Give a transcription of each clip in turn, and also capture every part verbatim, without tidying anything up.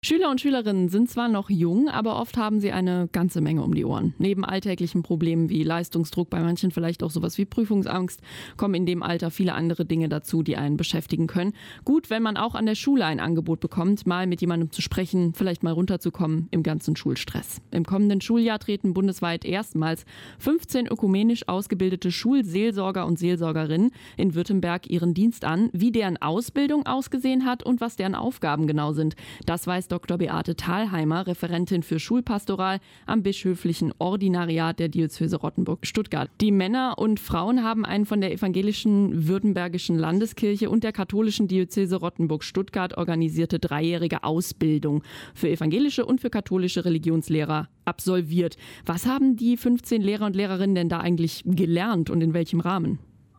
Schüler und Schülerinnen sind zwar noch jung, aber oft haben sie eine ganze Menge um die Ohren. Neben alltäglichen Problemen wie Leistungsdruck, bei manchen vielleicht auch sowas wie Prüfungsangst, kommen in dem Alter viele andere Dinge dazu, die einen beschäftigen können. Gut, wenn man auch an der Schule ein Angebot bekommt, mal mit jemandem zu sprechen, vielleicht mal runterzukommen im ganzen Schulstress. Im kommenden Schuljahr treten bundesweit erstmals fünfzehn ökumenisch ausgebildete Schulseelsorger und Seelsorgerinnen in Württemberg ihren Dienst an. Wie deren Ausbildung ausgesehen hat und was deren Aufgaben genau sind, das weiß Doktor Beate Thalheimer, Referentin für Schulpastoral am Bischöflichen Ordinariat der Diözese Rottenburg-Stuttgart. Die Männer und Frauen haben einen von der evangelischen Württembergischen Landeskirche und der katholischen Diözese Rottenburg-Stuttgart organisierte dreijährige Ausbildung für evangelische und für katholische Religionslehrer absolviert. Was haben die fünfzehn Lehrer und Lehrerinnen denn da eigentlich gelernt und in welchem Rahmen?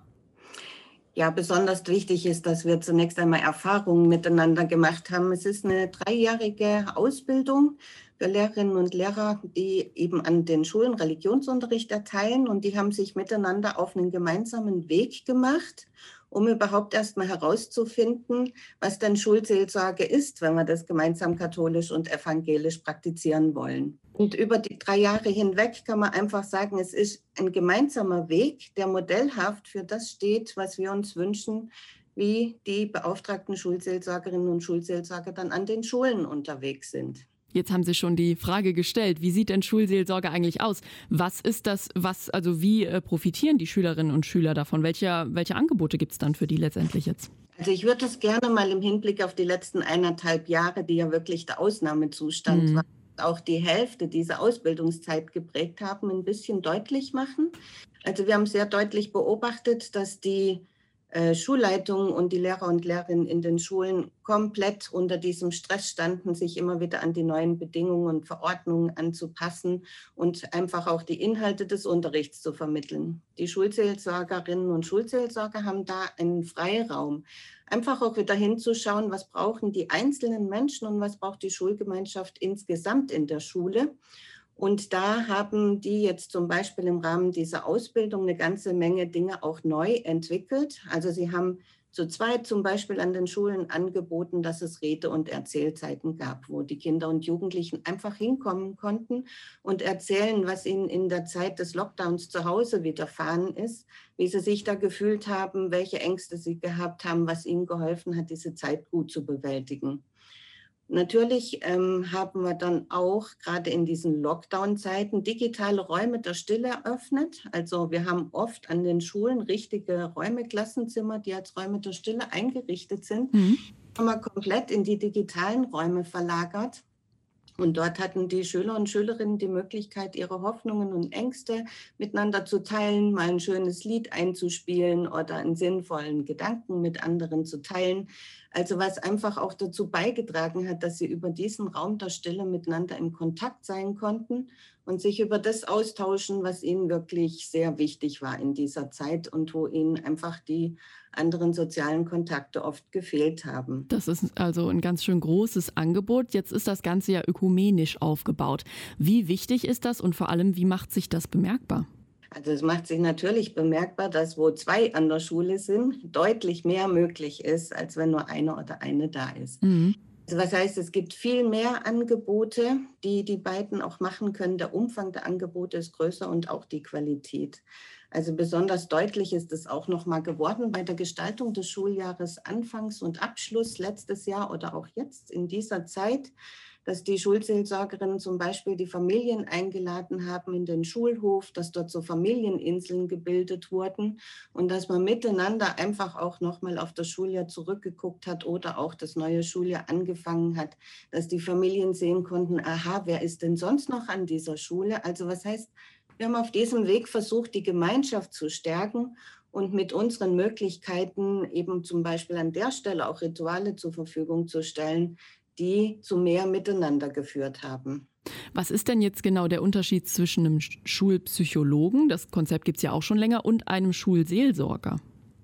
Ja, besonders wichtig ist, dass wir zunächst einmal Erfahrungen miteinander gemacht haben. Es ist eine dreijährige Ausbildung für Lehrerinnen und Lehrer, die eben an den Schulen Religionsunterricht erteilen, und die haben sich miteinander auf einen gemeinsamen Weg gemacht, um überhaupt erstmal herauszufinden, was denn Schulseelsorge ist, wenn wir das gemeinsam katholisch und evangelisch praktizieren wollen. Und über die drei Jahre hinweg kann man einfach sagen, es ist ein gemeinsamer Weg, der modellhaft für das steht, was wir uns wünschen, wie die beauftragten Schulseelsorgerinnen und Schulseelsorger dann an den Schulen unterwegs sind. Jetzt haben Sie schon die Frage gestellt, wie sieht denn Schulseelsorge eigentlich aus? Was ist das, was, also wie äh, profitieren die Schülerinnen und Schüler davon? Welche, welche Angebote gibt es dann für die letztendlich jetzt? Also ich würde das gerne mal im Hinblick auf die letzten eineinhalb Jahre, die ja wirklich der Ausnahmezustand mhm. war, auch die Hälfte dieser Ausbildungszeit geprägt haben, ein bisschen deutlich machen. Also wir haben sehr deutlich beobachtet, dass die äh, Schulleitungen und die Lehrer und Lehrerinnen in den Schulen komplett unter diesem Stress standen, sich immer wieder an die neuen Bedingungen und Verordnungen anzupassen und einfach auch die Inhalte des Unterrichts zu vermitteln. Die Schulseelsorgerinnen und Schulseelsorger haben da einen Freiraum, einfach auch wieder hinzuschauen, was brauchen die einzelnen Menschen und was braucht die Schulgemeinschaft insgesamt in der Schule. Und da haben die jetzt zum Beispiel im Rahmen dieser Ausbildung eine ganze Menge Dinge auch neu entwickelt. Also sie haben zu zweit zum Beispiel an den Schulen angeboten, dass es Rede- und Erzählzeiten gab, wo die Kinder und Jugendlichen einfach hinkommen konnten und erzählen, was ihnen in der Zeit des Lockdowns zu Hause widerfahren ist, wie sie sich da gefühlt haben, welche Ängste sie gehabt haben, was ihnen geholfen hat, diese Zeit gut zu bewältigen. Natürlich ähm, haben wir dann auch gerade in diesen Lockdown-Zeiten digitale Räume der Stille eröffnet. Also wir haben oft an den Schulen richtige Räume, Klassenzimmer, die als Räume der Stille eingerichtet sind, mhm. haben wir komplett in die digitalen Räume verlagert. Und dort hatten die Schüler und Schülerinnen die Möglichkeit, ihre Hoffnungen und Ängste miteinander zu teilen, mal ein schönes Lied einzuspielen oder einen sinnvollen Gedanken mit anderen zu teilen. Also was einfach auch dazu beigetragen hat, dass sie über diesen Raum der Stille miteinander in Kontakt sein konnten und sich über das austauschen, was ihnen wirklich sehr wichtig war in dieser Zeit und wo ihnen einfach die anderen sozialen Kontakte oft gefehlt haben. Das ist also ein ganz schön großes Angebot. Jetzt ist das Ganze ja ökumenisch aufgebaut. Wie wichtig ist das und vor allem, wie macht sich das bemerkbar? Also es macht sich natürlich bemerkbar, dass wo zwei an der Schule sind, deutlich mehr möglich ist, als wenn nur einer oder eine da ist. Mhm. Also was heißt, es gibt viel mehr Angebote, die die beiden auch machen können. Der Umfang der Angebote ist größer und auch die Qualität. Also besonders deutlich ist es auch noch mal geworden bei der Gestaltung des Schuljahres Anfangs und Abschluss letztes Jahr oder auch jetzt in dieser Zeit, dass die Schulseelsorgerinnen zum Beispiel die Familien eingeladen haben in den Schulhof, dass dort so Familieninseln gebildet wurden und dass man miteinander einfach auch nochmal auf das Schuljahr zurückgeguckt hat oder auch das neue Schuljahr angefangen hat, dass die Familien sehen konnten, aha, wer ist denn sonst noch an dieser Schule? Also was heißt, wir haben auf diesem Weg versucht, die Gemeinschaft zu stärken und mit unseren Möglichkeiten eben zum Beispiel an der Stelle auch Rituale zur Verfügung zu stellen, die zu mehr Miteinander geführt haben. Was ist denn jetzt genau der Unterschied zwischen einem Schulpsychologen, das Konzept gibt es ja auch schon länger, und einem Schulseelsorger?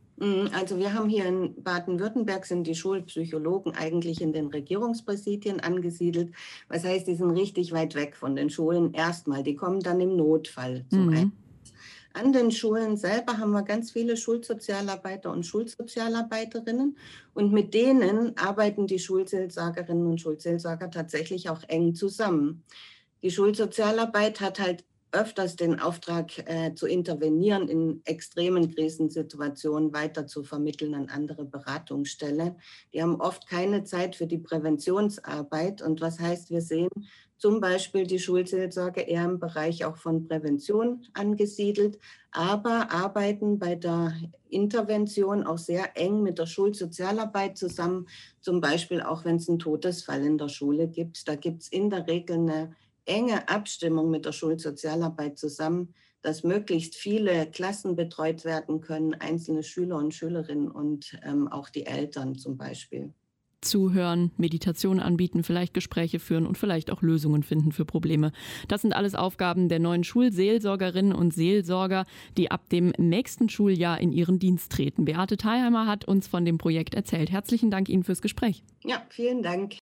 Also wir haben hier in Baden-Württemberg sind die Schulpsychologen eigentlich in den Regierungspräsidien angesiedelt. Was heißt, die sind richtig weit weg von den Schulen erstmal. Die kommen dann im Notfall zum mhm. Einsatz. An den Schulen selber haben wir ganz viele Schulsozialarbeiter und Schulsozialarbeiterinnen und mit denen arbeiten die Schulseelsorgerinnen und Schulseelsorger tatsächlich auch eng zusammen. Die Schulsozialarbeit hat halt öfters den Auftrag, äh, zu intervenieren, in extremen Krisensituationen weiter zu vermitteln an andere Beratungsstellen. Die haben oft keine Zeit für die Präventionsarbeit. Und was heißt, wir sehen zum Beispiel die Schulseelsorge eher im Bereich auch von Prävention angesiedelt, aber arbeiten bei der Intervention auch sehr eng mit der Schulsozialarbeit zusammen, zum Beispiel auch wenn es einen Todesfall in der Schule gibt. Da gibt es in der Regel eine enge Abstimmung mit der Schulsozialarbeit zusammen, dass möglichst viele Klassen betreut werden können, einzelne Schüler und Schülerinnen und ähm, auch die Eltern zum Beispiel. Zuhören, Meditation anbieten, vielleicht Gespräche führen und vielleicht auch Lösungen finden für Probleme. Das sind alles Aufgaben der neuen Schulseelsorgerinnen und Seelsorger, die ab dem nächsten Schuljahr in ihren Dienst treten. Beate Theilheimer hat uns von dem Projekt erzählt. Herzlichen Dank Ihnen fürs Gespräch. Ja, vielen Dank.